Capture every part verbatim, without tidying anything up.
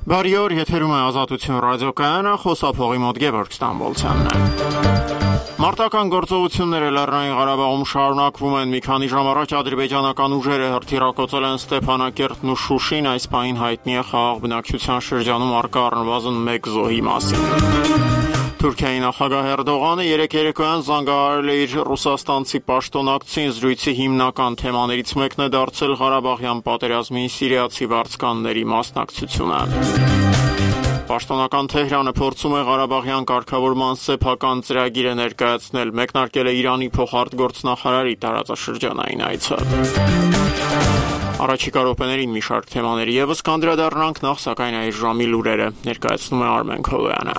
Բարի օր, եթերում է Ազատություն ռադիոկայանը, խոսափողի մոտ Գևորգ Ստամբոլցյանն է։ Մարտական գործողությունները Լեռնային Ղարաբաղում շարունակվում են։ Մի քանի ժամ առաջ ադրբեջանական ուժերը հրթիռակոծել են Ստեփանակերտն ու Շուշին, այս պահին հայտնի է խաղաղ բնակչության շրջանում առկա առնվազն մեկ զոհի մասին։ Թուրքիայի նախագահ Էրդողանը երեկ երեկոյան զանգահարել է իր ռուսաստանցի պաշտոնակցին, զրույցի հիմնական թեմաներից մեկն է դարձել Ղարաբաղյան պատերազմին սիրիացի վարձկանների մասնակցությունը։ Պաշտոնական Թեհրանը փորձում է Ղարաբաղյան կարգավորման սեփական ծրագիրը ներկայացնել, մեկնարկել է Իրանի փոխարտգործնախարարի տարածաշրջանային այցը։ Առաջիկա րոպեներին մի շարք թեմաների ևս կանդրադառնանք, նախ սակայն այս ժամի լուրերը ներկայացնում է Արմեն Քոլոյանը։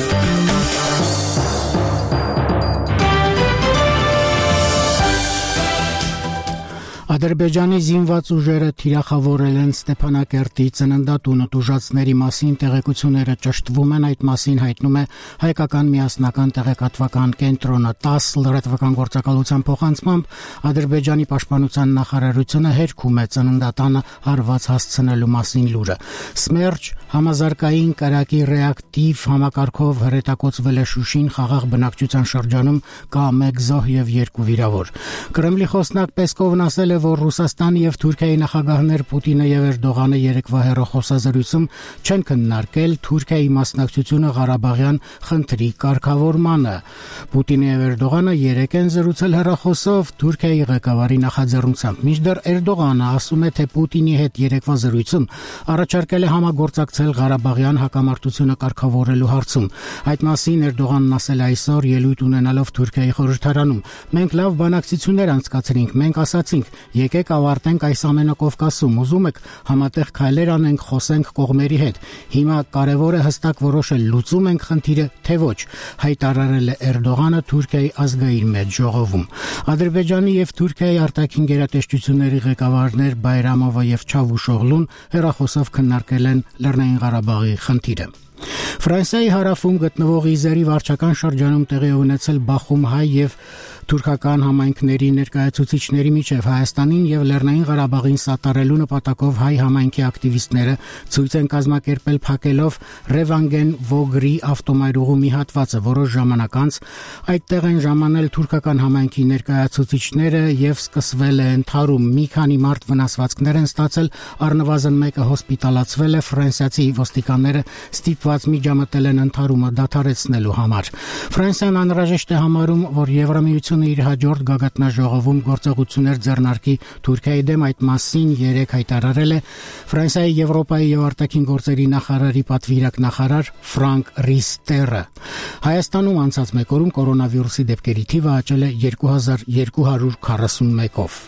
Ադրբեջանի զինված ուժերը թիրախավորել են Ստեփանակերտի ծննդատունը, տուժածների մասին տեղեկությունները ճշտվում են, այդ մասին հայտնում է հայկական միասնական տեղեկատվական կենտրոնը։ տասը լրատվական գործակալության փոխանցմամբ Ադրբեջանի պաշտպանության նախարարությունը հերքում է ծննդատանը հարված հասցնելու մասին լուրը։ Սմերջ համազարգային կրակի ռեակտիվ համակարգով հրետակոծվել է Շուշին, խաղաղ բնակչության շրջանում կա մեկ զոհ եւ երկու վիրավոր։ Կրեմլի խոսնակ Պեսկովն ասել է, որ Ռուսաստանի եւ Թուրքիայի նախագահներ Պուտինը եւ Էրդողանը երեկվա հեռախոսազրույցում չեն քննարկել Թուրքիայի մասնակցությունը Ղարաբաղյան խնդրի կարգավորմանը։ Պուտինը եւ Էրդողանը երեկ են զրուցել հեռախոսով Թուրքիայի ղեկավարի նախաձեռնությամբ։ Մինչդեռ Էրդողանը ասում է, թե Պուտինի հետ երեկվա զրույցում առաջարկել է համագործակցել Ղարաբաղյան հակամարտությունը կարգավորելու հարցում։ Այդ մասին Էրդողանն ասել է այսօր ելույթ ունենալով Թուրքիայի խորհրդարանում։ Մենք լավ բանակցություններ անցկացրինք, մենք ասացինք, եկեք ավարտենք այս ամենը Կովկասում, ուզում եք համատեղ քայլեր անենք, խոսենք կողմերի հետ։ Հիմա կարևոր է հստակ որոշել, լուծում ենք խնդիրը, թե ոչ, հայտարարել է Էրդողանը Թուրքիայի ազգային մեծ ժողովում։ Ադրբեջանի եւ Թուրքիայի արտաքին գերատեսչությունների ղեկավարներ Բայրամովը եւ Չավուշօղլուն հեռախոսով քննարկել են Լեռնային Ղարաբաղի խնդիրը։ Ֆրանսիայի հարավում գտնվող Իզերի վարչական շրջանում տեղի ունեցել բախում հայ եւ թուրքական համայնքների ներկայացուցիչների միջև Հայաստանին եւ Լեռնային Ղարաբաղին սատարելու նպատակով հայ համայնքի ակտիվիստները ցույց են կազմակերպել փակելով Ռևանգեն Վոգրի ավտոմայրուղու մի հատվածը, որոշ ժամանակ անց այդտեղ են ժամանել թուրքական համայնքի ներկայացուցիչները եւ սկսվել է ընդհարում։ Մի քանի մարդ վնասվածքներ են ստացել, առնվազն մեկը հոսպիտալացվել է, ֆրանսիացի ոստիկանները ստիպված միջամտել են ընդհարումը դադարեցնելու համար։ Ֆրանսիան անհրաժեշտ է համարում, որ Եվրամիությունը իր հաջորդ գագաթնաժողովում գործողություններ ձեռնարկի Թուրքիայի դեմ, այդ մասին երեկ հայտարարել է Ֆրանսիայի Եվրոպայի եւ արտաքին գործերի նախարարի պատվիրակ նախարար Ֆրանկ Ռիստերը։ Հայաստանում անցած մեկ օրում կորոնավիրուսի դեպքերի թիվը աճել է երկու հազար երկու հարյուր քառասունմեկով։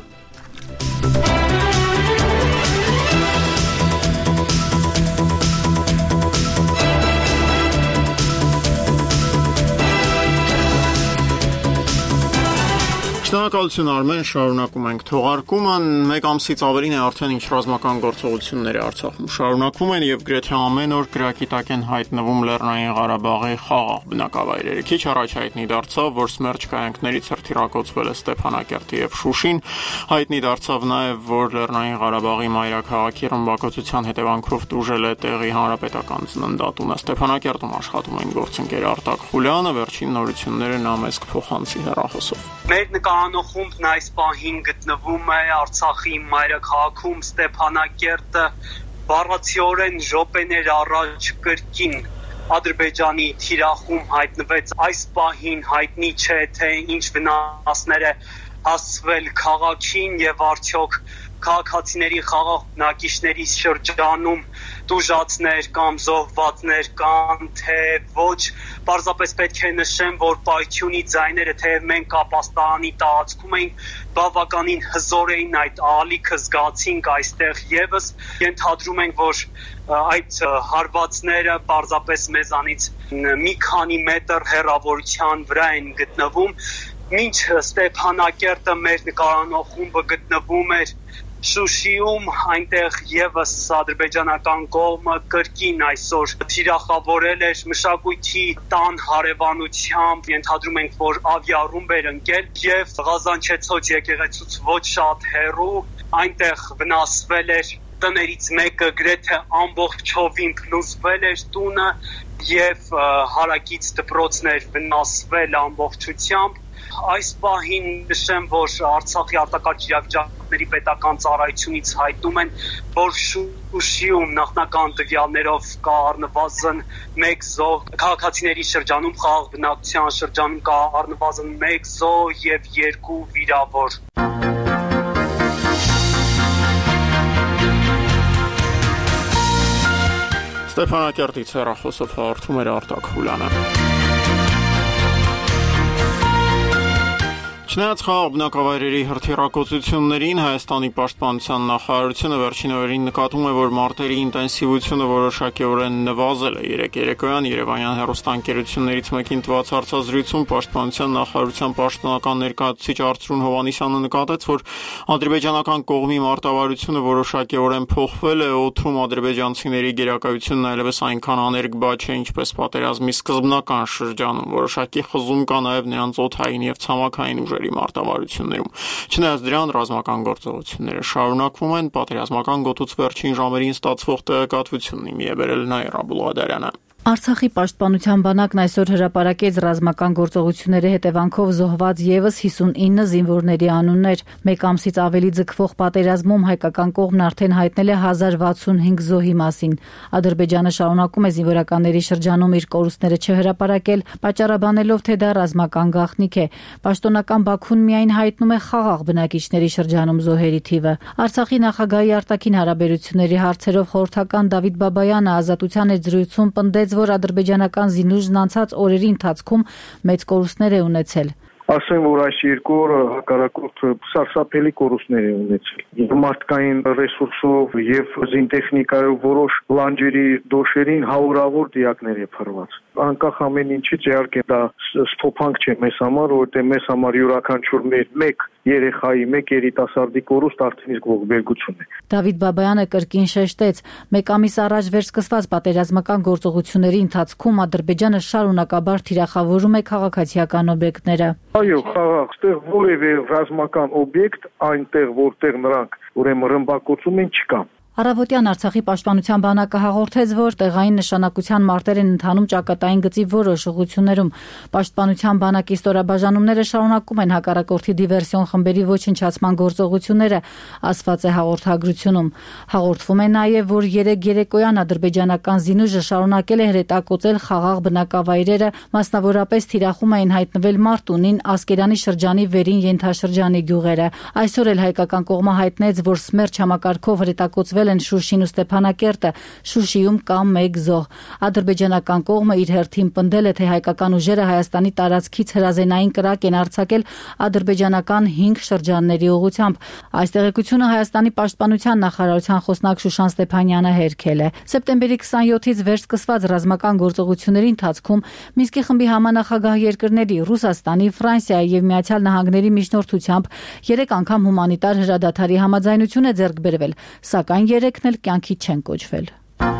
Շնորհակալություն Արմեն, շարունակում ենք թողարկումը։ Մեկ ամսից ավելին է արդեն ինչ ռազմական գործողությունները Արցախում շարունակվում են եւ գրեթե ամեն օր կրակի տակ են հայտնվում Լեռնային Ղարաբաղի խաղաղ բնակավայրերը։ Քիչ առաջ հայտնի դարձավ, որ Սմերջ կայանքներից հրթիռակոծվել է Ստեփանակերտի եւ Շուշին։ Հայտնի դարձավ նաեւ, որ Լեռնային Ղարաբաղի մայրաքաղաքի ռմբակոծության հետևանքով տուժել է տեղի հանրապետական ծննդատունը։ Ստեփանակերտում աշխատում են գործընկեր Արտակ Խուլյանը, վերջին նորությունները նա մեզ կփոխանցի հեռախոսով։ Մեր նկարանոխումբն այս պահին գտնվում է Արցախի մայրաքաղաքում Ստեփանակերտը, բառացիորեն րոպեներ առաջ կրկին Ադրբեջանի թիրախում հայտնվեց։ Այս պահին հայտնի չէ, թե ինչ վնասներ է հասցվել քաղաքին եւ արդյոք քաղաքացիների խաղաղ բնակիչների շրջանում տուժածներ կամ զոհվածներ կան, թե ոչ։ Պարզապես պետք է նշեմ, որ պայթյունի ձայները, թեև մենք ապաստանի տարածքում էինք, բավականին հզոր էին, այդ ալիքը զգացինք այստեղ եւս։ Ենթադրում ենք, որ այդ հարվածները պարզապես մեզանից մի քանի մետր հեռավորության վրա են գտնվում։ Մինչ Ստեփանակերտը մեր նկարանոխումբը գտնվում էր Շուշիում, այնտեղ եւս ադրբեջանական կողմը կրկին այսօր թիրախավորել էր մշակույթի տան հարևանությամբ, ենթադրում ենք, որ ավիառումբ էր ընկել եւ Ղազանչեցոց եկեղեցուց ոչ շատ հեռու այնտեղ վնասվել էր տներից մեկը գրեթե ամբողջովին փլուզվել էր տունը եւ հարակից դպրոցներ վնասվել ամբողջությամբ։ Այս պահին նշեմ, որ Արցախի արտակարգ իրավիճակների պետական ծառայությունից հայտնում են, որ Շուշիում նախնական տվյալներով կա առնվազն մեկ զոհ, քաղաքացիների շրջանում, խաղաղ բնակության շրջանում կա առնվազն մեկ զոհ եւ երկու վիրավոր։ Ստեփանակերտից հեռախոսով հաղորդում էր Արտակ Խուլյանը։ Չնայած խաղաղ բնակավայրերի հրթիռակոծություններին Հայաստանի պաշտպանության նախարարությունը վերջին օրերին նկատում է, որ մարտերի ինտենսիվությունը որոշակիորեն նվազել է։ Երեկ երեկոյան Երևանյան հեռուստաընկերություններից մեկին տված հարցազրույցում պաշտպանության նախարարության պաշտոնական ներկայացուցիչ Արծրուն Հովհաննիսյանը նկատեց, որ ադրբեջանական կողմի մարտավարությունը որոշակիորեն փոխվել է, օդում ադրբեջանցիների գերակայությունն այլևս այնքան աներկբա չէ, ինչպես պատերազմի սկզբնական շրջանում։ Որոշակի խզում կա նաև նրանց օդային եւ ցամաքային ուժերի մարտավարություններում։ Չնայած դրան, ռազմական գործողությունները շարունակվում են, պատերազմական գոտուց վերջին ժամերին ստացվող տեղեկատվությունն իմի է բերել Նաիրա Բուլղադարյանը։ Արցախի պաշտպանության բանակն այսօր հրապարակեց ռազմական գործողությունների հետևանքով զոհված ևս հիսունինը զինվորների անուններ։ Մեկ ամսից ավելի ձգվող պատերազմում հայկական կողմն արդեն հայտնել է հազար վաթսունհինգ զոհի մասին։ Ադրբեջանը շարունակում է զինվորականների շրջանում իր կորուստները չհրապարակել, պատճառաբանելով, թե դա ռազմական գաղտնիք է։ Պաշտոնական Բաքուն միայն հայտնում է խաղաղ բնակիչների շրջանում զոհերի թիվը։ Արցախի նախագահի արտաքին հարաբերությունների հարցերով խորհրդական Դավիթ Բաբայանը Ազատության հետ զրույցում պնդեց, որ ադրբեջանական զինուժն անցած օրերի ընթացքում մեծ կորուստներ է ունեցել։ Ասեմ, որ այս երկու օրը հակառակորդը սարսափելի կորուստներ է ունեցել։ Մարդկային ռեսուրսով եւ զինտեխնիկայով որոշ լանջերի դոշերին հարյուրավոր դիակներ է փռված։ Անկախ ամեն ինչից, իհարկե դա ստոփանք չէ մեզ համար, որովհետեւ մեզ համար յուրաքանչյուր մեր մեկ երեխայի, մեկ երիտասարդի կորուստ արդեն իսկ ողբերգություն է։ Դավիթ Բաբայանը կրկին շեշտեց, մեկ ամիս առաջ վերսկսված պատերազմական գործողությունների ընթացքում Ադրբեջանը շարունակաբար թիրախավորում է քաղաքացիական օբյեկտները։ Այո, խաղաղ, ստեղ որևէ ռազմական օբյեկտ այնտեղ, որտեղ նրանք ուրեմն ռմբակոծում են, չկա։ Առավոտյան Արցախի պաշտպանության բանակը հաղորդեց, որ տեղային նշանակության մարտեր են ընթանում ճակատային գծի որոշ ուղղություններում։ Պաշտպանության բանակի ստորաբաժանումները շարունակում են հակառակորդի դիվերսիոն խմբերի ոչնչացման գործողությունները, ասված է հաղորդագրությունում։ Հաղորդվում է նաև, որ երեկ երեկոյան ադրբեջանական զինուժը շարունակել է հրետակոծել խաղաղ բնակավայրերը, մասնավորապես թիրախում էին հայտնվել Մարտունին, Ասկերանի շրջանի վերին ենթաշրջանի գյուղերը։ Այսօր էլ հայկական կողմը հայտնեց, որ Սմերջ համակարգով հրետակոծվել են Շուշին ու Ստեփանակերտը, Շուշիում կա մեկ զոհ։ Ադրբեջանական կողմը իր հերթին պնդել է, թե հայկական ուժերը Հայաստանի տարածքից հրազենային կրակ են արձակել ադրբեջանական հինգ շրջանների ուղղությամբ։ Այս տեղեկությունը Հայաստանի պաշտպանության նախարարության խոսնակ Շուշան Ստեփանյանը հերքել է։ Սեպտեմբերի քսանյոթից վերսկսված ռազմական գործողությունների ընթացքում Մինսկի խմբի համանախագահ երկրների Ռուսաստանի, Ֆրանսիայի եւ Միացյալ Նահանգների միջնորդությամբ երեք անգամ հումանիտար հրադադարի համաձայնություն է ձեռք բերվել, սակայն երեքն էլ կյանքի չեն կոչվել։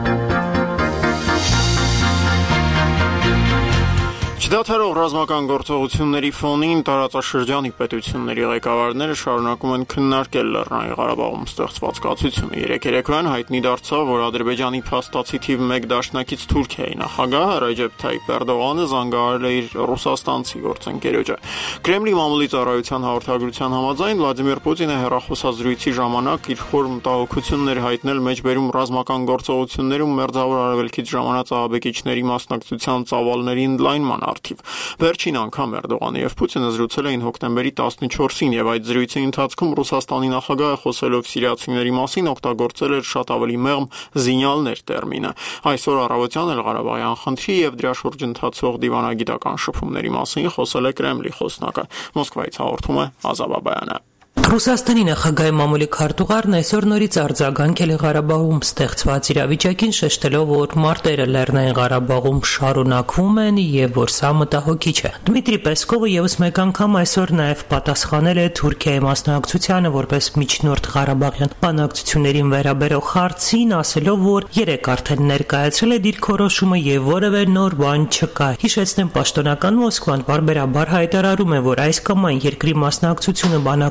Չդադարող ռազմական գործողությունների ֆոնին տարածաշրջանի պետությունների ղեկավարները շարունակում են քննարկել Լեռնային Ղարաբաղում ստեղծված կացությունը։ Երեկ երեկոյան հայտնի դարձավ, որ Ադրբեջանի փաստացի թիվ մեկ դաշնակից Թուրքիայի նախագահ Ռեջեփ Թայիփ Էրդողանը զանգահարել է իր ռուսաստանցի գործընկերոջը։ Կրեմլի մամուլի ծառայության հաղորդագրության համաձայն Վլադիմիր Պուտինը հեռախոսազրույցի ժամանակ իր խոր մտահոգություններ հայտնել մեջբերում ռազմական գործողություններում մերձավոր արևելքից ժամանած ահաբեկիչների մասնակցության ծավալների ընդլայնման արդիվ։ Վերջին անգամ Էրդողանը եւ Պուտինը զրուցել էին հոկտեմբերի տասնչորսին եւ այդ զրույցի ընթացքում Ռուսաստանի նախագահը խոսելով սիրիացիների մասին օգտագործել էր շատ ավելի մեղմ զինյալներ տերմինը։ Այսօր առավոտյան էլ Ղարաբաղյան խնդրի եւ դրա շուրջ ընթացող դիվանագիտական շփումների մասին խոսել է Կրեմլի խոսնակը։ Մոսկվայից հաղորդում է Ազա Բաբայանը։ Ռուսաստանի նախագահի մամուլի քարտուղարն այսօր նորից արձագանքել է Ղարաբաղում ստեղծված իրավիճակին, շեշտելով, որ մարտերը Լեռնային Ղարաբաղում շարունակվում են եւ որ սա մտահոգիչ է։ Դմիտրի Պեսկովը եւս մեկ անգամ այսօր նաեւ պատասխանել է Թուրքիայի մասնակցությանը որպես միջնորդ Ղարաբաղյան բանակցություններին վերաբերող հարցին, ասելով, որ երեք արդեն ներկայացրել է դիրքորոշումը եւ որևէ նոր բան չկա։ Հիշեցնեմ, պաշտոնական Մոսկվան բարբերաբար հայտարարում է, որ այս կամ այն երկրի մասնակցությունը բանակցությունների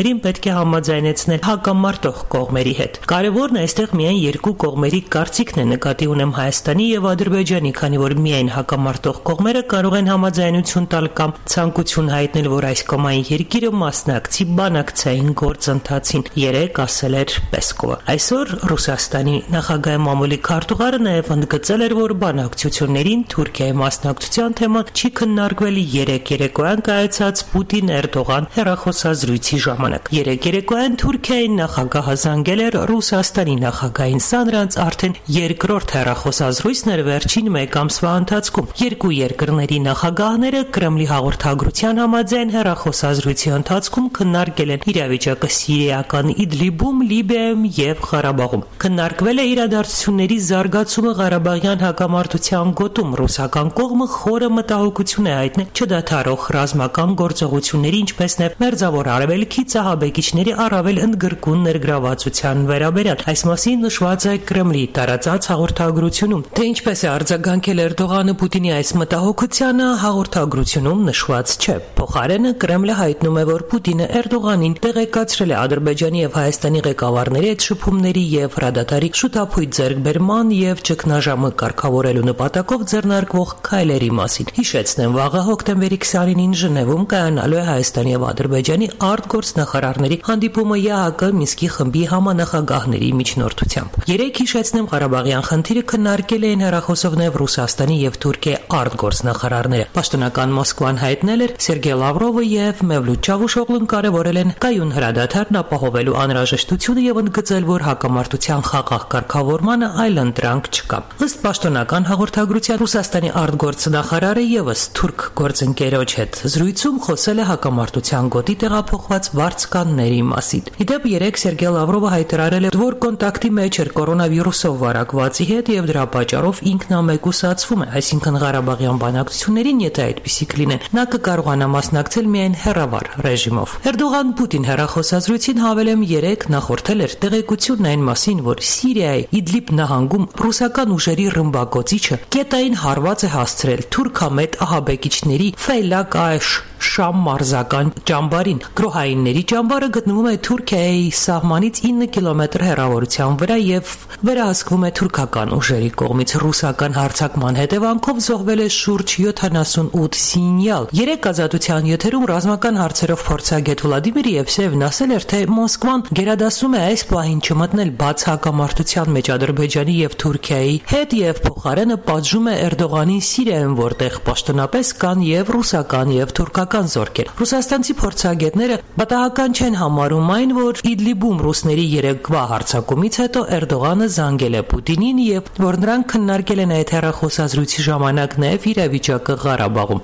հաղորդագրություններին պետք է համաձայնեցնել հակամարտող կողմերի հետ։ Կարևորն այստեղ միայն երկու կողմերի կարծիքն է, նկատի ունեմ Հայաստանի եւ Ադրբեջանի, քանի որ միայն հակամարտող կողմերը կարող են համաձայնություն տալ կամ ցանկություն հայտնել, որ այս կամ այն երկիրը մասնակցի բանակցային գործընթացին, երեկ ասել էր Պեսկովը։ Այսօր Ռուսաստանի նախագահի մամուլի քարտուղարը նաև ընդգծել էր, որ բանակցություններին Թուրքիայի մասնակցության թեման չի քննարկվել երեկ երեկոյան կայացած Պուտին-Էրդողան հեռախոսազրույցի ժամանակ։ Երեկ երեկոյան Թուրքիայի նախագահը զանգել էր Ռուսաստանի նախագահին, սա նրանց արդեն երկրորդ հեռախոսազրույցն էր վերջին մեկ ամսվա ընթացքում։ Երկու երկրների նախագահները Կրեմլի հաղորդագրության համաձայն հեռախոսազրույցի ընթացքում քննարկել են իրավիճակը Սիրիական Իդլիբում, Լիբիայում եւ Ղարաբաղում։ Քննարկվել է իրադարձությունների զարգացումը Ղարաբաղյան հակամարտության գոտում։ Ռուսական կողմը խորը մտահոգություն է հայտնել չդադարող ռազմական գործողությունների, ինչպես նաեւ Մերձավոր Արևելքի ցահաբեկիչների առավել ընդգրկուն ներգրավվածության վերաբերյալ։ Այս մասին նշված է Կրեմլի տարածած հաղորդագրությունում։ Թե ինչպես է արձագանքել Էրդողանը Պուտինի այս մտահոգությանը, հաղորդագրությունում նշված չէ։ Փոխարենը Կրեմլը հայտնում է, որ Պուտինը Էրդողանին տեղեկացրել է Ադրբեջանի եւ Հայաստանի ղեկավարների հետ շփումների եւ հրադադարի շուտափույթ ձեռքբերման եւ ճգնաժամը կարգավորելու նպատակով ձեռնարկվող քայլերի մասին։ Հիշեցնեմ, վաղը հոկտեմբերի քսանինին Ժնևում կայանալու է Հայաստանի եւ Ադրբեջանի արտգործնախարարների հանդիպումը ԵԱՀԿ Մինսկի խմբի համանախագահների միջնորդությամբ։ Երեք հիշեցնեմ, Ղարաբաղյան խնդիրը քննարկել էին հեռախոսով նաեւ Ռուսաստանի եւ Թուրքիայի արտգործնախարարները։ Պաշտոնական Մոսկվան հայտնել էր Սերգեյ Լավրովը եւ Մևլութ Չավուշօղլուն կարևորել են կայուն հրադադարն ապահովելու անհրաժեշտությունը եւ ընդգծել, որ հակամարտության խաղաղ կարգավորմանը այլընտրանք չկա։ Ըստ պաշտոնական հաղորդագրության Ռուսաստանի արտգործնախարարը եւս թուրք գործընկերոջ հետ զրույցում խոսել է հակամարտության գոտի տեղափոխված վարձկանների մասին։ Իդեպ երեք Սերգեյ Լավրովը հայտարարել է, որ կոնտակտի մեջ էր կորոնավիրուսով վարակվածի հետ եւ դրա պատճառով ինքնամեկուսացվում է, այսինքն Ղարաբաղյան բանակցություններին, եթե այդպիսի կլինեն, նա կկարողանա մասնակցել միայն հեռավար ռեժիմով։ Էրդողան-Պուտին հեռախոսազրույցին հավելեմ երեք նախորդել էր տեղեկությունն այն մասին, որ Սիրիայի Իդլիբ նահանգում ռուսական ուժերի ռմբակոծիչը կետային հարված է հասցրել թուրքամետ ահաբեկիչների Ֆեյլակ Այշ Շամ մարզական ճամբարին։ Գրոհայինների ճամբարը գտնվում է Թուրքիայի սահմանից ինը կիլոմետր հեռավորության վրա եւ վերահսկվում է թուրքական ուժերի կողմից։ Ռուսական հարձակման հետևանքով զոհվել է շուրջ յոթանասունութ սինյալ։ Երեք ազատության եթերում ռազմական հարցերով փորձագետ Վլադիմիր Եվսեևն ասել էր, թե Մոսկվան գերադասում է այս պահին չմտնել բաց հակամարտության մեջ Ադրբեջանի եւ Թուրքիայի հետ եւ փոխարենը պատժում է Էրդողանին Սիրիայում, որտեղ պաշտոնապես կան եւ ռուսական եւ թուրքական զորքեր։ Ռուսաստանցի փորձագետները պատահական չեն համարում այն, որ Իդլիբում ռուսների երեկվա հարձակումից հետո Էրդողանը զանգել է Պուտինին եւ որ նրանք քննարկել են այդ հեռախոսազրույցի ժամանակ նաեւ իրավիճակը Ղարաբաղում։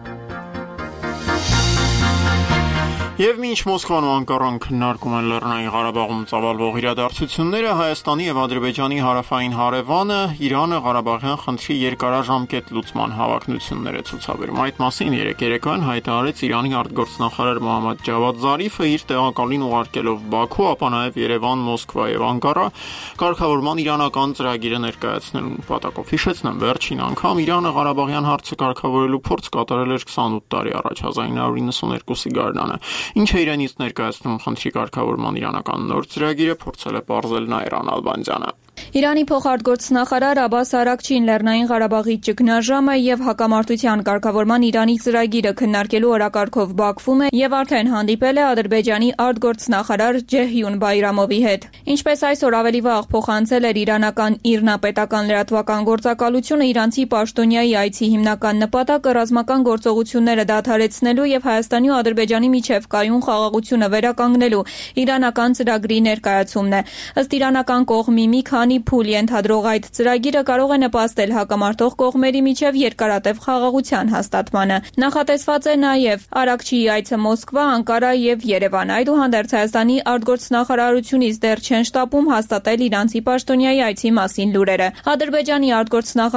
Եվ մինչ Մոսկվան ու Անկարան քննարկում են Լեռնային Ղարաբաղում ծավալվող իրադարձությունները, Հայաստանի եւ Ադրբեջանի հարավային հարևանը Իրանը Ղարաբաղյան խնդրի երկարաժամկետ լուծման հավակնություններ է ցուցաբերում։ Այդ մասին երեք երեկոյան հայտարարեց Իրանի արտգործնախարար Մոհամմադ Ջավադ Զարիֆը, իր տեղակալին ուղարկելով Բաքու, ապա նաեւ Երևան, Մոսկվա եւ Անկարա կարգավորման իրանական ծրագիրը ներկայացնելու նպատակով։ Հիշեցնեմ, վերջին անգամ Իրանը Ղարաբաղյան հարցը կարգավորելու փորձ կատարել էր քսանութ տարի առաջ, հազար ինը հարյուր նվսաներկուսի գարնանը։ Ինչ է իրենից ներկայացնում խնդրի կարգավորման իրանական նոր ծրագիրը, փորձել է պարզել Նաիրան Ալբանդյանը։ Իրանի փոխարտգործնախարար Աբբաս Արաքչին Լեռնային Ղարաբաղի ճգնաժամը եւ հակամարտության կարգավորման Իրանի ծրագիրը քննարկելու օրակարգով Բաքվում է եւ արդեն հանդիպել է Ադրբեջանի արտգործնախարար Ջեհյուն Բայրամովի հետ։ Ինչպես այսօր ավելի վաղ փոխանցել էր իրանական ԻՌՆԱ պետական լրատվական գործակալությունը, իրանցի պաշտոնյայի այցի հիմնական նպատակը ռազմական գործողությունները դադարեցնելու եւ Հայաստանի ու Ադրբեջանի միջև կայուն խաղաղությունը վերականգնելու իրանական ծրագրի ներկայացումն է։ Ըստ իրանական կողմի մի քանի փուլ ենթադրող այդ ծրագիրը կարող է նպաստել հակամարտող կողմերի միջև երկարատև խաղաղության հաստատմանը։ Նախատեսված է նաև Արաքչիի այցը Մոսկվա, Անկարա եւ Երևան։ Այդուհանդերձ Հայաստանի արտգործնախարարությունից դեռ չեն շտապում հաստատել իրանցի պաշտոնյայի այցի մասին լուրերը։ Ադրբեջանի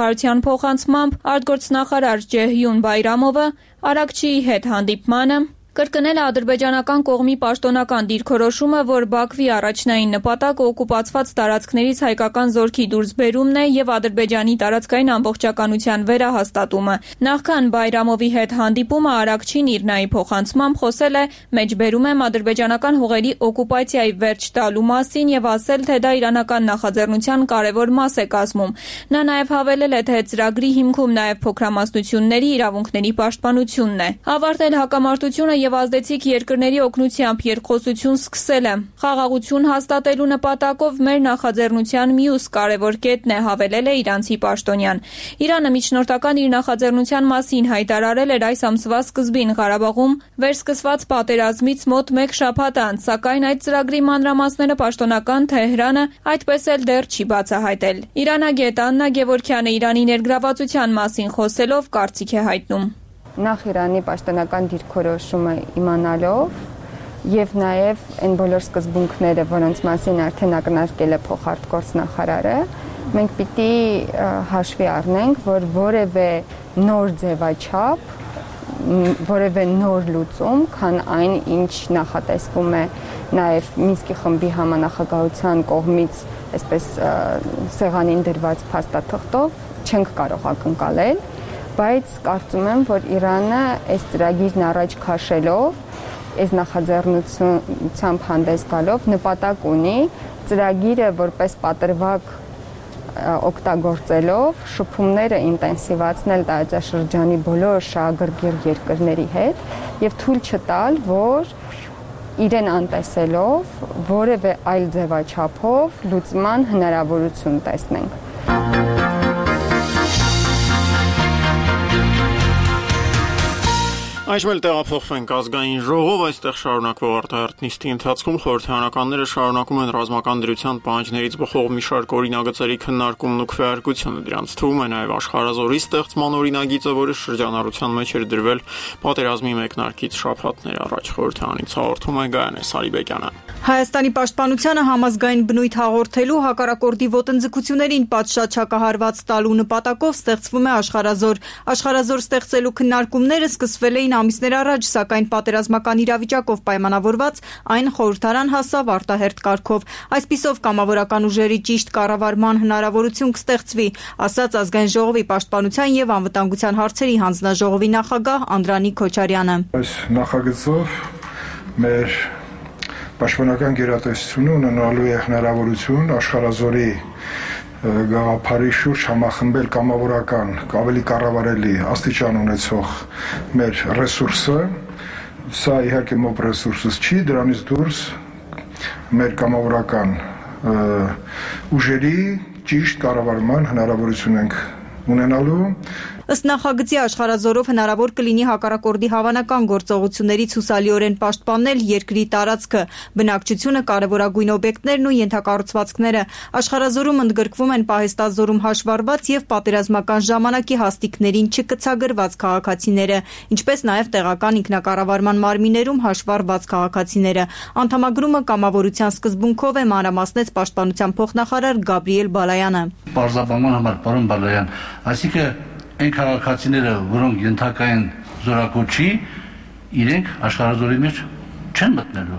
արտգործնախարարության փոխանցմամբ արտգործնախարար Ջեհյուն Բայրամովը Արաքչիի հետ հանդիպմանը Կրկնել է ադրբեջանական կողմի պաշտոնական դիրքորոշումը, որ Բաքվի առաջնային նպատակը օկուպացված տարածքներից հայկական զորքի դուրսբերումն է եւ Ադրբեջանի տարածքային ամբողջականության վերահաստատումը։ Նախքան Բայրամովի հետ հանդիպումը Արաքչին իր նայի փոխանցմամբ խոսել է մեջբերում եմ ադրբեջանական հողերի օկուպացիայի վերջ տալու մասին եւ ասել, թե դա իրանական նախաձեռնության կարևոր մաս է կազմում։ Նա նաեւ հավելել է, թե ծրագրի հիմքում նաեւ փոքրամասնությունների իրավունքների պաշտպանությունն է։ Ավարտել հակամարտությունը եւ ազդեցիկ երկրների օգնությամբ երկխոսություն սկսել է։ Խաղաղություն հաստատելու նպատակով մեր նախաձեռնության մյուս կարևոր կետն է, հավելել է իրանցի պաշտոնյան։ Իրանը միջնորդական իր նախաձեռնության մասին հայտարարել էր այս ամսվա սկզբին Ղարաբաղում վերսկսված պատերազմից մոտ մեկ շաբաթ անց, սակայն այդ ծրագրի մանրամասները պաշտոնական Թեհրանը այդպես էլ դեռ չի բացահայտել։ Իրանագետ Աննա Գևորգյանը Իրանի ներգրավվածության մասին խոսելով կարծիք է հայտնում։ Նախ Իրանի պաշտոնական դիրքորոշումը իմանալով եւ նաեւ այն բոլոր սկզբունքները, որոնց մասին արդեն ակնարկել է փոխարտգործնախարարը, մենք պիտի հաշվի առնենք, որ որևէ նոր ձևաչափ, որևէ նոր լուծում, քան այն, ինչ նախատեսվում է նաեւ Մինսկի խմբի համանախագահության կողմից, այսպես սեղանին դրված փաստաթղթով չենք կարող ակնկալել, բայց կարծում եմ, որ Իրանը այս ծրագիրն առաջ քաշելով, այս նախաձեռնությամբ հանդես գալով նպատակ ունի ծրագիրը որպես պատրվակ օգտագործելով շփումները ինտենսիվացնել տարածաշրջանի բոլոր շահագրգիռ երկրների հետ եւ թույլ չտալ, որ իրեն անտեսելով որևէ այլ ձևաչափով լուծման հնարավորություն տեսնենք։ Այժմ էլ տեղափոխվենք ազգային ժողով, այստեղ շարունակվող արտահերթ նիստի ընթացքում խորհրդարանականները շարունակում են ռազմական դրության պահանջներից բխող մի շարք օրինագծերի քննարկումն ու քվեարկությունը։ Դրանց թվում է նաև աշխարհազորի ստեղծման օրինագիծը, որը շրջանառության մեջ էր դրվել պատերազմի մեկնարկից շաբաթներ առաջ։ Խորհրդարանից հաղորդում է Գայանե Սարիբեկյանը։ Հայաստանի պաշտպանությանը համազգային բնույթ հաղորդելու հակառակորդի ոտնձգություններին պատշաճ տալու նպատակով ստեղծվում է աշխարհազոր։ Աշխարհազոր ստեղծելու քննարկումները սկսվել էին ամիսներ առաջ, սակայն պատերազմական իրավիճակով պայմանավորված այն խորհրդարան հասավ արտահերթ կարգով։ Այսպիսով կամավորական ուժերի ճիշտ կառավարման հնարավորություն կստեղծվի, ասաց ազգային ժողովի պաշտպանության եւ անվտանգության հարցերի հանձնաժողովի նախագահ Անդրանիկ Քոչարյանը։ Այս նախագծով մեր պաշտպանական գերատեսչությունը ունենալու է հնարավորություն աշխարհազորի գաղափարի շուրջ համախմբել կամավորական, ավելի կառավարելի աստիճան ունեցող մեր ռեսուրսը, սա իհարկե մոտ ռեսուրսս չի, դրանից դուրս մեր կամավորական ուժերի ճիշտ կառավարման հնարավորություն ենք ունենալու։ Ըստ նախագծի աշխարհազորով հնարավոր կլինի հակառակորդի հավանական գործողություններից հուսալիորեն պաշտպանել երկրի տարածքը, բնակչությունը, կարևորագույն օբյեկտներն ու ենթակառուցվածքները։ Աշխարհազորում ընդգրկվում են պահեստազորում հաշվառված եւ պատերազմական ժամանակի հաստիկներին չկցագրված քաղաքացիները, ինչպես նաեւ տեղական ինքնակառավարման մարմիններում հաշվառված քաղաքացիները։ Անդամագրումը կամավորության սկզբունքով է, մանրամասնեց պաշտպանության փոխնախարար Գաբրիել Բալայանը։ Պարզաբանման համար, պարոն Բալայան, այսինքն այն քաղաքացիները, որոնք ենթակա են զորակոչի, իրենք աշխարհազորի մեջ չեն մտնելու։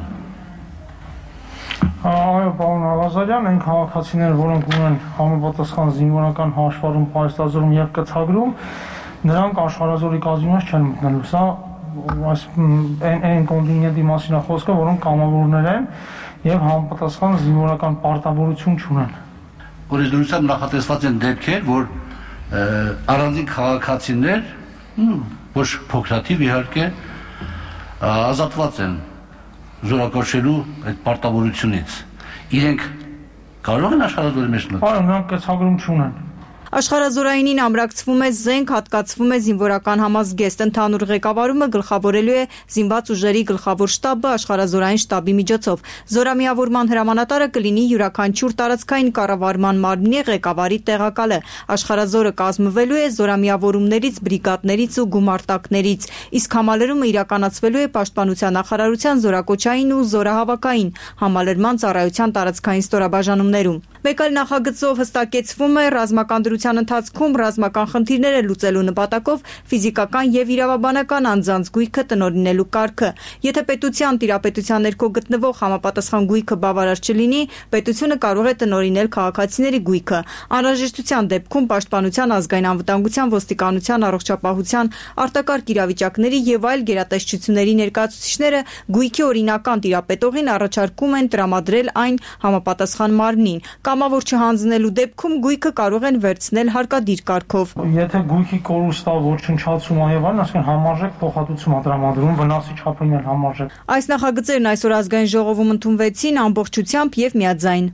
Այո, պարոն Աղազարյան, այն քաղաքացիները, որոնք ունեն համապատասխան զինվորական հաշվառում, պահեստազորում եւ կցագրում, նրանք աշխարհազորի կազմի մեջ չեն մտնելու։ Սա այս այն կոնտինգենտի մասին է խոսքը, որոնք կամավորներ են եւ համապատասխան զինվորական պարտավորություն չունեն։ Օրենսդրությամբ նախատեսված են դեպքեր, որ առանձին քաղաքացիներ, ոչ փոքրաթիվ իհարկե, ազատված են զորակոչելու այդ պարտավորությունից։ Իրենք կարող են աշխարհազորի մեջ մտնել։ Այո, նրանք կցագրում չունեն։ Աշխարհազորայինին ամրակցվում է զենք, հատկացվում է զինվորական համազգեստ։ Ընդհանուր ղեկավարումը գլխավորելու է զինված ուժերի գլխավոր շտաբը աշխարհազորային շտաբի միջոցով։ Զորամիավորման հրամանատարը կլինի յուրաքանչյուր տարածքային կառավարման մարմնի ղեկավարի տեղակալը։ Աշխարհազորը կազմվելու է զորամիավորումներից, բրիգադներից ու գումարտակներից, իսկ համալրումը իրականացվելու է պաշտպանության նախարարության զորակոչային ու զորահավաքային համալրման ծառայության տարածքային ստորաբաժանումներում։ Մեկ այլ նախագծով հստակեցվում է ռազմական դրության հաղորդակցության ընթացքում ռազմական խնդիրները լուծելու նպատակով ֆիզիկական եւ իրավաբանական անձանց գույքը տնօրինելու կարգը։ Եթե պետության տիրապետության ներքո գտնվող համապատասխան գույքը բավարար չլինի, պետությունը կարող է տնօրինել քաղաքացիների գույքը։ Անհրաժեշտության դեպքում պաշտպանության, ազգային անվտանգության, ոստիկանության, առողջապահության, արտակարգ իրավիճակների եւ այլ գերատեսչությունների ներկայացուցիչները գույքի օրինական տիրապետողին առաջարկում են տրամադրել այն համապատասխան մարմնին։ Կամավոր չհանձնելու դեպքում գույքը կարող են վերցնել հարկադիր կարգով։ Եթե գույքի կորուստա ոչնչացում եւ այլն, այսինքն համարժեք փոխհատուցում ադրամադրում, վնասի չափին էլ համարժեք։ Այս նախագծերն այսօր ազգային ժողովում ընդունվեցին ամբողջությամբ եւ միաձայն։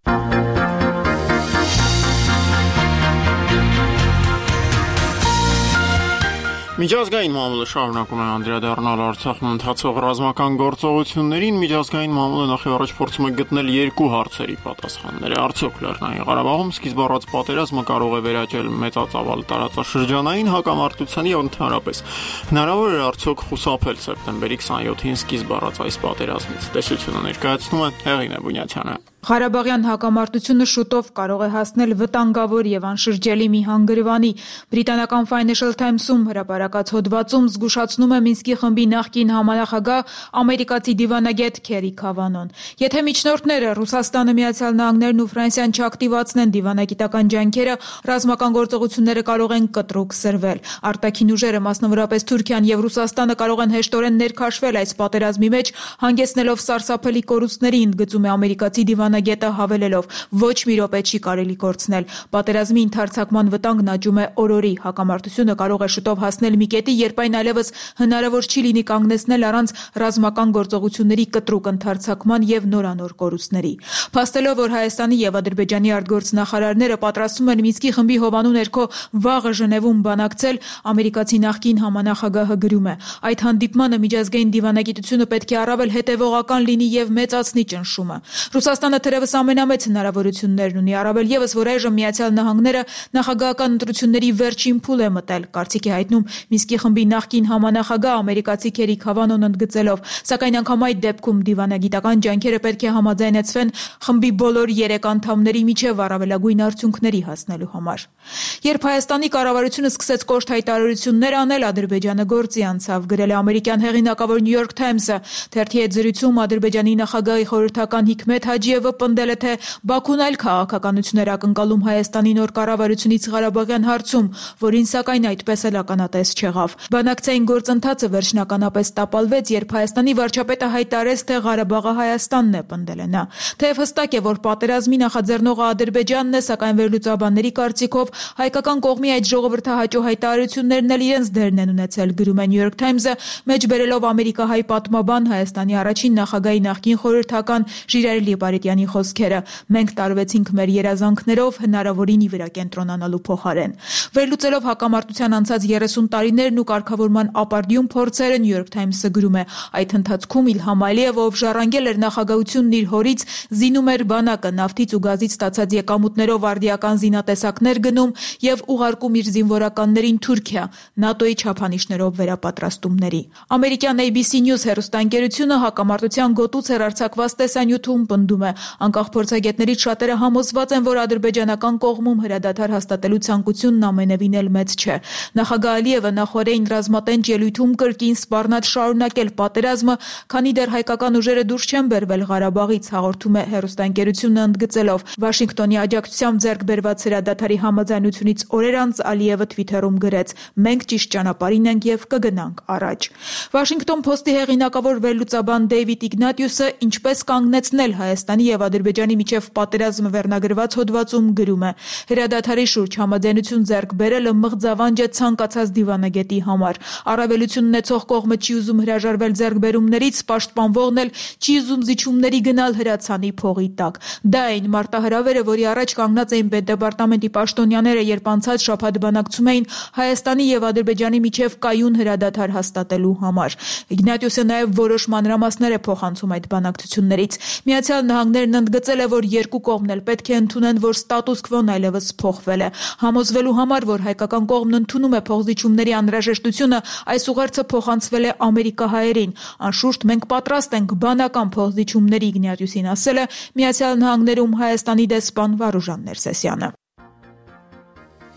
Միջազգային մամուլը շարունակում է անդրադառնալ Արցախում ընթացող ռազմական գործողություններին։ Միջազգային մամուլը նախ եւ առաջ փորձում է գտնել երկու հարցերի պատասխանները։ Արդյոք Լեռնային Ղարաբաղում սկիզբ առած պատերազմը կարող է վերաճել մեծածավալ տարածաշրջանային հակամարտության եւ ընդհանրապես հնարավոր է արդյոք խուսափել սեպտեմբերի քսաներկուին սկիզբ առած այս պատերազմից։ Տեսությունը ներկայացնում է Հեղինե Բունյացյանը։ Ղարաբաղյան հակամարտությունը շուտով կարող է հասնել վտանգավոր եւ անշրջելի մի հանգրվանի։ Բրիտանական Financial Times-ում հրապարակած հոդվածում զգուշացնում է Մինսկի խմբի նախկին համանախագահ ամերիկացի դիվանագետ Քերի Քավանոն։ Եթե միջնորդները Ռուսաստանը, Միացյալ Նահանգներն ու Ֆրանսիան չակտիվացնեն դիվանագիտական ջանքերը, ռազմական գործողությունները կարող են կտրուկ սրվել։ Արտաքին ուժերը, մասնավորապես Թուրքիան եւ Ռուսաստանը, կարող են հեշտորեն ներքաշվել այս պատերազմի մեջ, հանգեցնելով սարսափելի կորուստների, ընդգծում է ամերիկացի դիվանագետը, հավելելով. ոչ մի րոպե չի կարելի կորցնել։ Պատերազմի ընդարձակման վտանգն աճում է օր-օրի։ Հակամարտությունը կարող է շուտով հասնել մի կետի, երբ այն այլևս հնարավոր չի լինի կանգնեցնել առանց ռազմական գործողությունների կտրուկ ընդարձակման եւ նորանոր կորուստների։ Փաստելով, որ Հայաստանի եւ Ադրբեջանի արտգործնախարարները պատրաստվում են Մինսկի խմբի հովանու ներքո վաղը Ժնևում բանակցել, ամերիկացի նախկին համանախագահը գրում է. այդ հանդիպմանը միջազգային դիվանագիտությունը պետք է առավել հետեւողական լինի եւ մեծացնի ճնշումը։ Ռուսաստանը թերևս ամենամեծ հնարավորություններն ունի, առավել եւս, որ այժմ Միացյալ Նահանգները նախագահական ընտրությունների վերջին փուլ է մտել, կարծիք է հայտնում Մինսկի խմբի նախկին համանախագահ ամերիկացի Քերի Քավանոն, ընդգծելով. սակայն անգամ այդ դեպքում դիվանագիտական ջանքերը պետք է համաձայնեցվեն խմբի բոլոր երեք անդամների միջև առավելագույն արդյունքների հասնելու համար։ Երբ Հայաստանի կառավարությունը սկսեց կոշտ հայտարարություններ անել, Ադրբեջանը գործի անցավ, գրել է ամերիկյան հեղինակավոր New York Times-ը։ Թերթի հետ զրույցում Ադրբեջանի նախագահի խորհրդական Հիկմետ Հաջիևը պնդել է, թե Բաքուն այլ քաղաքականություններ ակնկալում Հայաստանի նոր կառավարությունից Ղարաբաղյան հարցում, որին սակայն այդպես էլ ականատես չեղավ։ Բանակցային գործընթացը վերջնականապես տապալվեց, երբ Հայաստանի վարչապետը հայտարարեց, թե Ղարաբաղը Հայաստանն է, պնդել է նա։ Թեև հստակ է, որ պատերազմի նախաձեռնողը Ադրբեջանն է, սակայն վերլուծաբանների կարծիքով հայկական կողմի այդ ժողովրդահաճո հայտարարություններն էլ իրենց դերն են ունեցել, գրում է New York Times-ը, մեջբերելով ամերիկահայ պատմաբան Հայաստանի առաջին նախագահի նախկին խորհրդական Ժիրայր Լիպարետյանի խոսքերը. մենք տարվեցինք մեր երազանքներով հնարավորինի վրա կենտրոնանալու փոխարեն։ Վերլուծելով հակամարտության անցած երեսուն տարիներն ու կարգավորման ապարդյուն փորձերը, New York Times-ը գրում է. այդ ընթացքում Իլհամ Ալիևը, ով ժառանգել էր նախագահությունն իր հորից, զինում էր բանակը, նավթից ու գազից ստացած եկամուտներով արդիական զինատեսակներ գնում եւ ուղարկում իր զինվորականներին Թուրքիա, ՆԱՏՕ-ի չափանիշներով վերապատրաստումների։ Ամերիկյան A B C News հեռուստաընկերությունը հակամարտության գոտուց հեռարձակված տեսանյութում պնդում է. անկախ փորձագետներից շատերը համոզված են, որ ադրբեջանական կողմում հրադադար հաստատելու ցանկությունն ամենևին էլ մեծ չէ։ Նախագահ Ալիևը նախորդին ռազմատենչ ելույթում կրկին սպառնաց շարունակել պատերազմը, քանի դեռ հայկական ուժերը դուրս չեն բերվել Ղարաբաղից, հաղորդում է հեռուստաընկերությունը, ընդգծելով. Վաշինգտոնի աջակցությամբ ձեռք բերված հրադադարի համաձայնությունից օրեր անց Ալիևը Twitter-ում գրեց. մենք ճիշտ ճանապարհին ենք եւ կգնանք առաջ։ Washington Post-ի հեղինակավոր վերլուծաբան Դեյվիդ Իգնատիուսը ինչպես կանգնեցնել Հայաստանի եւ Ադրբեջանի միջև պատերազմը վերնագրված հոդվածում գրում է. հրադադարի շուրջ համաձայնություն ձեռք բերելը մղձավանջ է ցանկացած դիվանագետի համար։ Առավելություն ունեցող կողմը չի ուզում հրաժարվել ձեռքբերումներից, պաշտպանվողն էլ չի ուզում զիջումների գնալ հրացանի փողի տակ։ Դա այն մարտահրավերը, որի առաջ կանգնած էին պետդեպարտամենտի պաշտոնյաները, երբ անցած շաբաթ բանակցում էին Հայաստանի եւ Ադրբեջանի միջև կայուն հրադադար հաստատելու համար։ Իգնատիուսը նաեւ որոշ մանրամասներ է փոխանցում այդ բանակցություններից։ Միացյալ Նահանգներն ընդգծել է, որ երկու կողմն էլ պետք է ընդունեն, որ ստատուս քվոն այլևս փոխվել է։ Համոզվելու համար, որ հայկական կողմն ընդունում է փոխզիջումների անհրաժեշտությունը, այս ուղերձը փոխանցվել է ամերիկահայերին։ Անշուշտ մենք պատրաստ ենք բանական փոխզիջումների, Իգնատիուսին ասել է Միացյալ Նահանգներում Հայաստանի դեսպան Վարուժան Ներսեսյանը։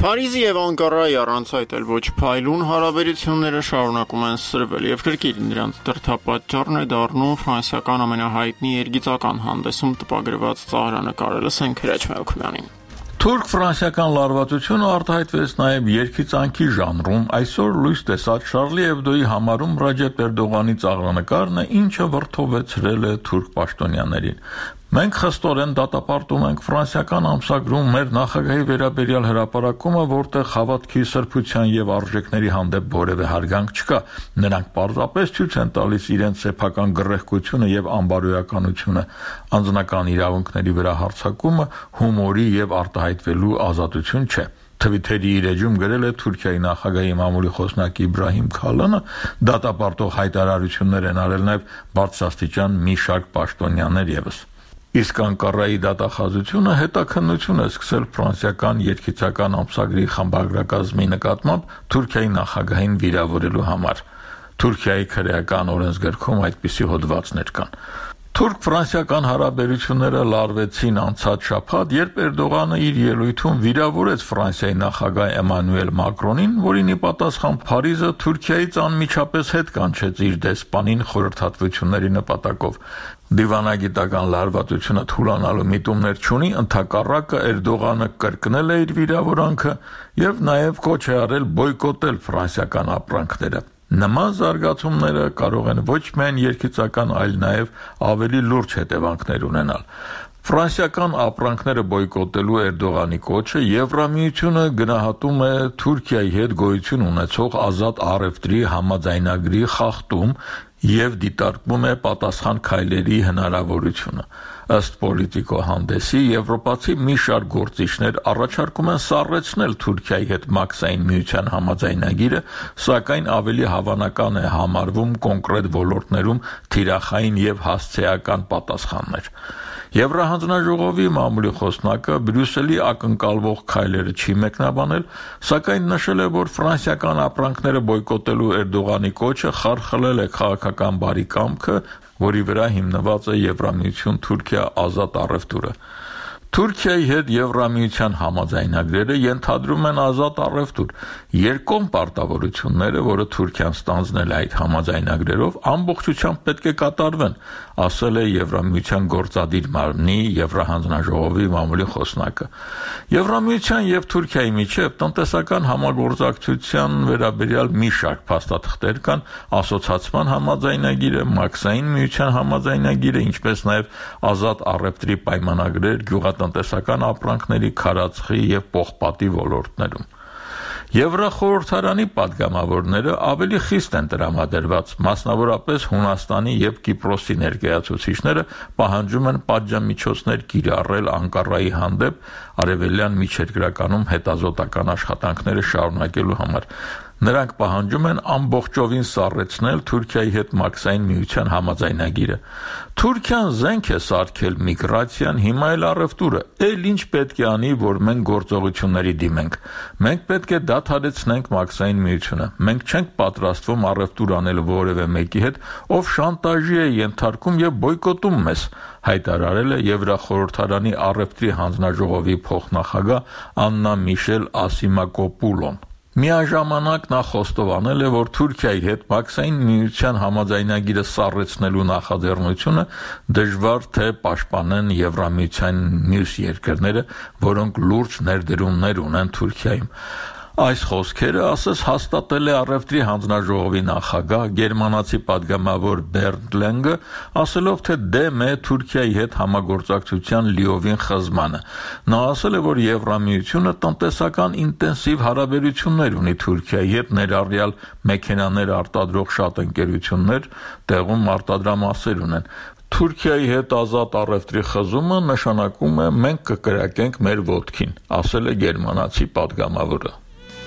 Փարիզի եւ Անկարայի առանց այդ էլ ոչ փայլուն հարաբերությունները շարունակում են սրվել եւ կրկին նրանց դրդապատճառն է դառնում ֆրանսիական ամենահայտնի երգիծական հանդեսում տպագրված ծաղրանկարը։ Լսենք Հրաչ Մելքումյանին։ Թուրք-ֆրանսիական լարվածությունը արտահայտվեց նաև երգիծանքի ժանրում։ Այսօր լույս տեսած Շարլի Էբդոյի համարում Ռաջեփ Էրդողանի ծաղրանկարն է, ինչը վրդովեցրել է թուրք պաշտոնյաներին։ Մենք խստորեն դատապարտում ենք ֆրանսիական ամսագրում մեր նախագահի վերաբերյալ հրապարակումը, որտեղ հավատքի, սրբության եւ արժեքների հանդեպ որևէ հարգանք չկա։ Նրանք պարզապես ցույց են տալիս իրենց սեփական գռեհկությունը եւ անբարոյականությունը, անձնական իրավունքների վրա հարձակումը հումորի եւ արտահայտվելու ազատություն չէ։ Թվիթերի իր էջում գրել է Թուրքիայի նախագահի մամուլի խոսնակ Իբրահիմ Քալանը, դատապարտող հայտարարություններ են արել նաեւ բարձրաստիճան մի շարք պաշտոնյաներ եւս։ Իսկ Անկարայի դատախազությունը հետաքննություն է սկսել ֆրանսիական երգիծական ամսագրի խմբագրակազմի նկատմամբ Թուրքիայի նախագահին վիրավորելու համար։ Թուրքիայի քրեական օրենսգրքում այդպիսի հոդվածներ կան։ Թուրք-ֆրանսիական հարաբերությունները լարվեցին անցած շաբաթ, երբ Էրդողանը իր ելույթում վիրավորեց Ֆրանսիայի նախագահ Էմանուել Մակրոնին, որին ի պատասխան Փարիզը Թուրքիայից անմիջապես հետ կանչեց իր դեսպանին խորհրդատվությունների նպատակով։ Դիվանագիտական լարվածությունը թուլանալու միտումներ չունի, ընդհակառակը Էրդողանը կրկնել է իր վիրավորանքը եւ նաեւ կոչ է արել բոյկոտել ֆրանսիական ապրանքները։ Նման զարգացումները կարող են ոչ միայն երգիծական, այլ նաև ավելի լուրջ հետևանքներ ունենալ։ Ֆրանսիական ապրանքները բոյկոտելու Էրդողանի կոչը Եվրամիությունը գնահատում է Թուրքիայի հետ գոյություն ունեցող ազատ առևտրի համաձայնագրի խախտում եւ դիտարկում է պատասխան քայլերի հնարավորությունը։ Ըստ Պոլիտիկո հանդեսի եվրոպացի մի շարք գործիչներ առաջարկում են սառեցնել Թուրքիայի հետ մաքսային միության համաձայնագիրը, սակայն ավելի հավանական է համարվում կոնկրետ ոլորտներում թիրախային եւ հասցեական պատասխաններ։ Եվրահանձնաժողովի մամուլի խոսնակը Բրյուսելի ակնկալվող քայլերը չի մեկնաբանել, սակայն նշել է, որ ֆրանսիական ապրանքները բոյկոտելու Էրդողանի կոչը խարխլել է քաղաքական բարիկամքը, որի վրա հիմնված է Եվրամիություն-Թուրքիա ազատ առևտուրը։ Թուրքիայի հետ Եվրամիության համաձայնագրերը ենթադրում են ազատ առևտուր։ Երկկողմ պարտավորությունները, որը Թուրքիան ստանձնել է այդ համաձայնագրերով, ամբողջությամբ պետք է կատարվեն, ասել է Եվրամիության գործադիր մարմնի Եվրահանձնաժողովի մամուլի խոսնակը։ Եվրամիության եւ Թուրքիայի միջև տնտեսական համագործակցության վերաբերյալ մի շարք փաստաթղթեր կան, ասոցիացիան համաձայնագիրը, մաքսային միության համաձայնագիրը, ինչպես նաեւ ազատ առևտրի պայմանագրեր գյուղատնտեսական ապրանքների, քարածխի եւ պողպատի ոլորտներում։ Եվրախորհրդարանի падգամավորները ավելի խիստ են տրամադրված, մասնավորապես Հունաստանի եւ Կիպրոսի ներկայացուցիչները պահանջում են պատժամիջոցներ կիրառել Անկարայի հանդեպ արևելյան միջերկրականում հետազոտական աշխատանքները շարունակելու համար։ Նրանք պահանջում են ամբողջովին սառեցնել Թուրքիայի հետ մաքսային միության համաձայնագիրը։ Թուրքիան զենք է սարքել միգրացիան, հիմա էլ առևտուրը, ել ինչ պետք է անի, որ մենք գործողությունների դիմենք։ Մենք պետք է դադարեցնենք մաքսային միությունը։ Մենք չենք պատրաստվում առևտուր անել որևէ մեկի հետ, ով շանտաժի է ենթարկում եւ բոյկոտում մեզ, հայտարարել է Եվրախորհրդարանի առևտրի հանձնաժողովի փոխնախագահ Աննա Միշել Ասիմակոպուլոն։ Միաժամանակ նա խոստովանել է, որ Թուրքիայի հետ մաքսային միության համաձայնագիրը սառեցնելու նախաձեռնությունը դժվար թե պաշտպանեն Եվրամիության մյուս երկրները, որոնք լուրջ ներդրումներ ունեն Թուրքիայում։ Այս խոսքերը, ասես, հաստատել է առևտրի հանձնաժողովի նախագահ գերմանացի падգամավոր Բերնդ Լենգը, ասելով, թե դեմ է Թուրքիայի հետ համագործակցության լիովին խզմանը։ Նա ասել է, որ Եվրամիությունը տնտեսական ինտենսիվ հարաբերություններ ունի Թուրքիայի հետ, ներառյալ մեքենաներ արտադրող շատ ընկերություններ, տեղում արտադրամասեր ունեն։ Թուրքիայի հետ ազատ առևտրի խզումը նշանակում է մենք կկրակենք մեր ոտքին, ասել է գերմանացի падգամավորը։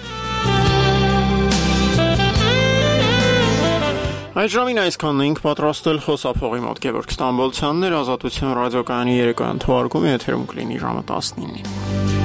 Այդ ժամին այսքանն ենք պատրաստել խոսափողի մոտ Գևորգ Ստամբոլցյանն էր, Ազատություն ռադիոկայանի երեկոյան թողարկումը եթերում կլինի ժամը տասնինին։